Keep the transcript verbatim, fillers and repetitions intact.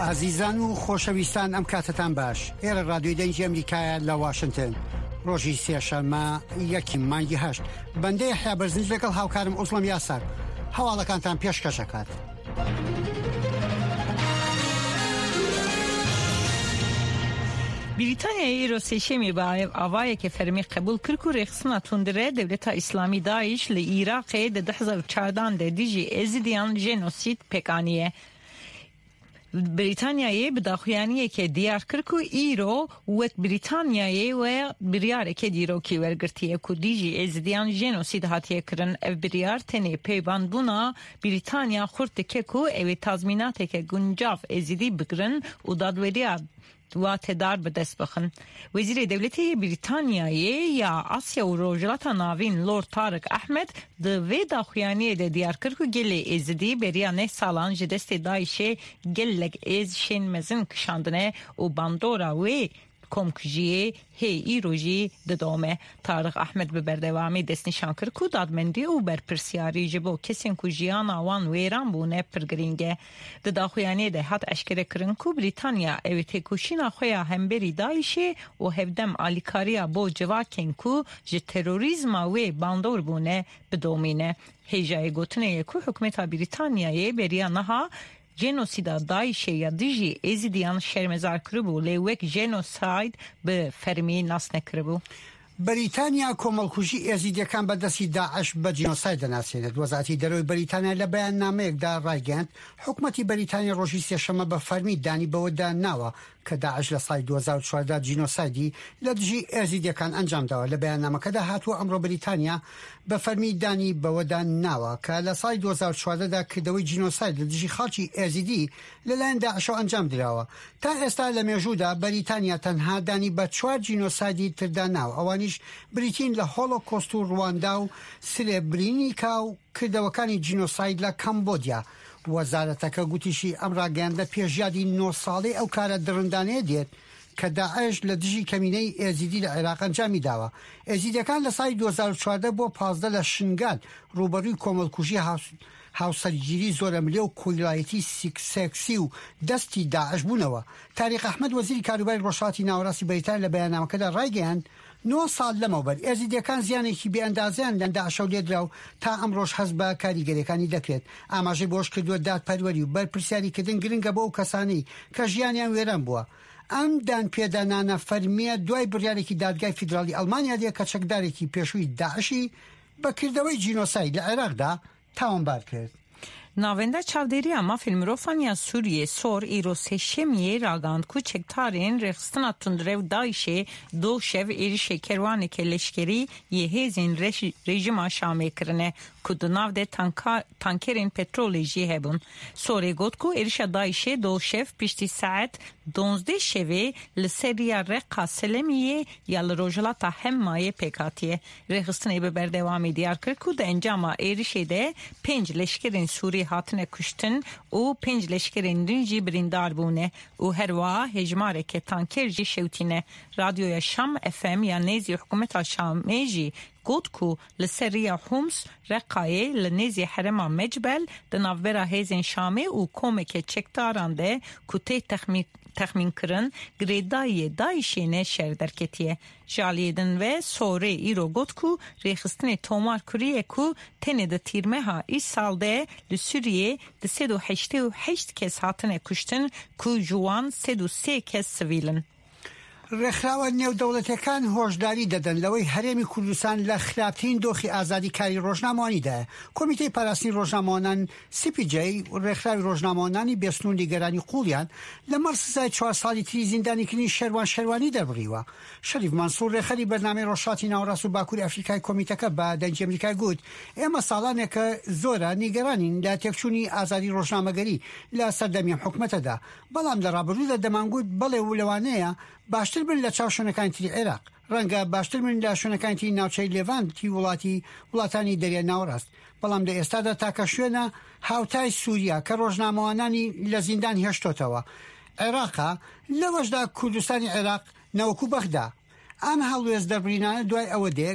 عزیزان و خۆشەویستان ئەم کاتتان باش ئێرە ڕادیۆی دەنگی ئەمریکایە لە واشنگتن ڕۆژی سێشەممە یەکی مانگی هەشت بەندەی یەحیا بەرزنج لەگەڵ هاوکارم ئوزڵەم یاسار هەواڵەکانتان پێشکەشەکات. بریتانیا ایرو سێشەمی با ئاوایەکی فەرمی قبول کرد و ڕێخستنە توندرە دەوڵەتە ئیسلامی داعش لە عێراقێ دە دوو هەزار و چواردە دە دیژی ئێزیدیان ژێنۆسید پێکانیە. بریتانیایە بەداخوایانیەکێ دیار کرد و ئیرۆ وەک بریتانیایە و بریارێکی دیرۆکی وەرگرتیە و دیژی ئێزیدیان ژێنۆسید هاتیەکردن. ئەو بریار تەنێ پەیوەندبوونا بریتانیا خورد دەکێت و ئەوێ تازمیناتێکە گونجاو ئێزیدی بگرن و دادوەریە و تدار به دست بخن. وزیر دولتی بریتانیایی یا آسیا و روجلات ناوین لورد طارق احمد ده وی داخویانی ده دیار کرد که گل ایزدی بریا نه سالان جدست دایشه گلگ ایز شین مزن کشاندنه و باندورا وی کمکجیه هی ایروژی ددومه. طارق احمد به بردوامی دست نشان کرد که دادمندی و برپرسیاری جبو کسین که جیان آوان ویران بونه پرگرینگه. دداخویانی ده حد اشکره کرن که بریتانیا اویتی کشینا خویا همبری دایشه و هفدم آلیکاریا بو جواکین که جه تروریزم و باندور بونه بدومینه. هیجای گوتنه که حکمت بریتانیای بریا نها جنوسیدا داعش یا دیجی ازیدیان شرمزار کربو لیوک جنوساید به فرمی ناس نکربو. بریتانیا کۆمەڵکوژی ئێزیدیەکان بەدەستی داعش بە جینۆساید دەناسێنێت. وەزارەتی دەرەوەی بەریتانیا لە بەیاننامەیەکدا ڕایگەیاند حکومەتی بەریتانیا ڕۆژی سێشەممە بە فەرمی دانی بەوەدا ناوە کە داعش لە ساڵی دوو هەزار و چواردە جینۆسایدی لە دژی ئێزیدیەکان ئەنجام داوە. لە بەیاننامەکەدا هاتووە ئەمڕۆ بریتانیا بە فەرمی دانی بەوەدا ناوە کە لە ساڵی دوو هەزار و چواردەدا کردەوەی جینۆساید لە دژی خەڵکی ئێزیدی لەلایەن داعشەوە ئەنجام درراوە. تا ئێستا لە مێژوودا بەریتانیا تەنها دانی بە چوار جینۆسایدی تردا ناوە، ئەوانیش بریتین لە هۆلۆکۆست و ڕواندا و سرێبرینیکا و کردەوەکانی جینۆساید لە کەمبۆدیا. وەزارەتەکە گوتیشی ئەم ڕاگەیاندە پێشیادی نۆ ساڵەی ئەو کارە درڕندانەیە دێت کە داعش لە دژی کەمینەی ئێزیدی لە عێراق ئەنجامی داوە. ئێزیدیەکان لە ساڵی دوو هەزار و چواردە بۆ پازدە لە شنگال ڕوبەڕووی کۆمەڵکوژی هاوسەرگیری زۆرە ملێ و کۆیلایەتی سێکسی و دەستی داعش بوونەوە. تاریق ئەحمەد وەزیری کاروباری ڕۆژهەڵاتی ناوەڕاستی بەریتانیا لە بەیاننامەکەدا ڕایگەیاند نۆ ساڵ لەمەوبەر ئێزیدیەکان زیانێکی بێئەندازیان لە داعشەوە لێدرا و تا ئەمڕۆژ هەست بە کاریگەریەکانی دەکرێت. ئاماژەی بۆش کردووە دادپەروەری و بەرپرسیاریکردن گرنگە بۆ ئەو کەسانەی کە ژیانیان وێران بووە. ئەم دانپێدانانە فەرمیە دوای بڕیارێکی دادگای فیدراڵی ئەڵمانیا دێ کە چەکدارێکی پێشووی داعشی بەکردەوەی جینۆساید لە عێراقدا تاوانبار کرد. ناوەندە چاودێریە مافیل مرۆڤانیا سووریە سۆر ئیرۆ سێشەمیە ڕاگەاند کو چەکدارên rêxistina tundre û Daişê do şev êrişê kerwaneke leşkerî yê hêzên rejima Şamê kirine ku di nav de tankerên petrolê jî hebûn. Sorê got ku êrişa Daişê do şev piştî saet donzdeh şevê li ser ya Reqa Selemiyê ya li Rojhilata Hemmayê pêk hatiye. Rêxistinê bi berdewamî diyar kir ku di encama êrişê de pênc leşkerên Sûrî hatine kuştin û pênc leşkerên din jî birîndar bûne û herwa hejmareke tanker jî şewtîne. Radyoya Şam F M ya nêzî hikûmeta Şamê jî got ku li ser rêya Homs Reqayê li nêzî herêma Mecbel di navbera hêzên Şamê û komeke çekdaran de ku tê texmîn تخمین کرن گریدای داعشینه شر درکتیه. جالیدن و سوره ایرو گوت کو ریخستن تومار کریه کو تنه ده تیرمه ها ای سال ده لسوریه ده سد و هشته و هشت کس هاتنه کشتن کو جوان سد و سه کس سویلن. ڕێکخراوە نێودەوڵەتیەکان هۆشداری دەدەن لەوەی هەرێمی کوردستان لە خراپترین دۆخی ئازادی کاری ڕۆژنامەوانیدایە. کۆمیتەی پاراستنی ڕۆژنامەوانان سی پی جی ڕێکخراوی ڕۆژنامەوانانی بێسنوون دیگەرانی قوڵیان لەمەڕ سزای چوار ساڵی تری زیندانیکردنی شەروان شەروانی دەربڕیوە. شەریف مەنسوور ڕێخەری بەرنامەی ڕۆژهەڵاتی ناوەڕاست و باکووری ئەفریقای کۆمیتەکە بە دەنگی ئەمریکای گوت ئێمە ساڵانێکە زۆرە نیگەرانین لە تێکچوونی ئازادی ڕۆژنامەگەری لە سەردەمی حکومەتەدا، بەڵام لە ڕابردوودا دەمانگوت بەڵێ و لەوانەیە باشتر بن لە چاو شوێنەکانی تری عێراق، ڕەنگە باشتر من لە شوێنەکانی تری ناوچەی لێڤانتی وڵاتی وڵاتانی دەریای ناوەڕاست، بەڵام لە ئێستادا تاکە شوێنە هاوتای سووریا کە ڕۆژنامەوانانی لە زیندان هێشتۆتەوە. عێراقا لەوەشدا کوردستانی عێراق نەوەکو بەغدا. ئەم هەڵوێز دەربڕینانە دوای ئەوە دێ